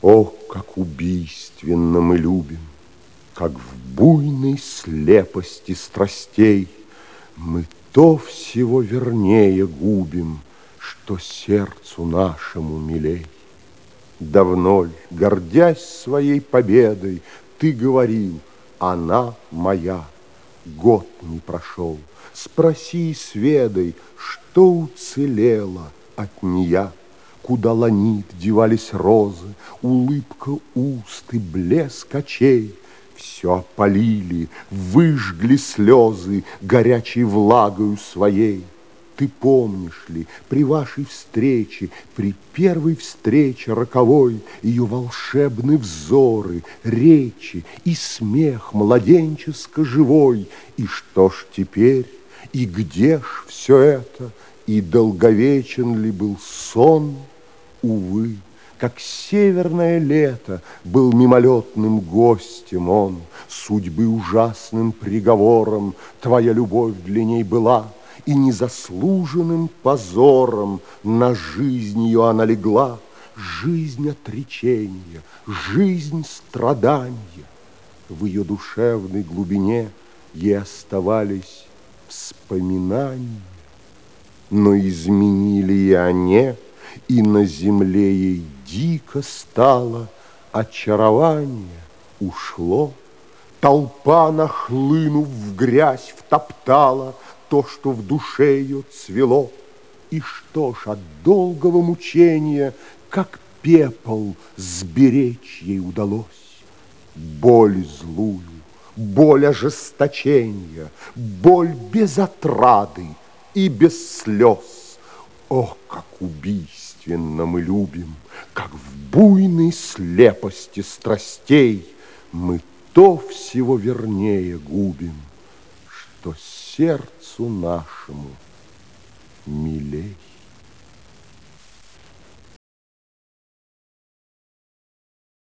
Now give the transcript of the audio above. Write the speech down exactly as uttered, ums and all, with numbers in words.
О, как убийственно мы любим, как в буйной слепости страстей мы то всего вернее губим, что сердцу нашему милей. Давно ль, гордясь своей победой, ты говорил: она моя. Год не прошел, спроси и сведай, что уцелело от нея. Куда ланит девались розы, улыбка уст и блеск очей. Все опалили, выжгли слезы горячей влагою своей. Ты помнишь ли, при вашей встрече, при первой встрече роковой, ее волшебные взоры, речи и смех младенческо живой? И что ж теперь, и где ж все это, и долговечен ли был сон? Увы, как северное лето, был мимолетным гостем он. Судьбы ужасным приговором твоя любовь для ней была, и незаслуженным позором на жизнь ее она легла. Жизнь отречения, жизнь страдания. В ее душевной глубине ей оставались вспоминания, но изменили и они, и на земле ей дико стало, очарование ушло. Толпа, нахлынув в грязь, втоптала то, что в душе ее цвело. И что ж от долгого мучения, как пепел, сберечь ей удалось? Боль злую, боль ожесточения, боль без отрады и без слез. Ох, как убийственно мы любим, как в буйной слепости страстей мы то всего вернее губим, что сердцу нашему милей.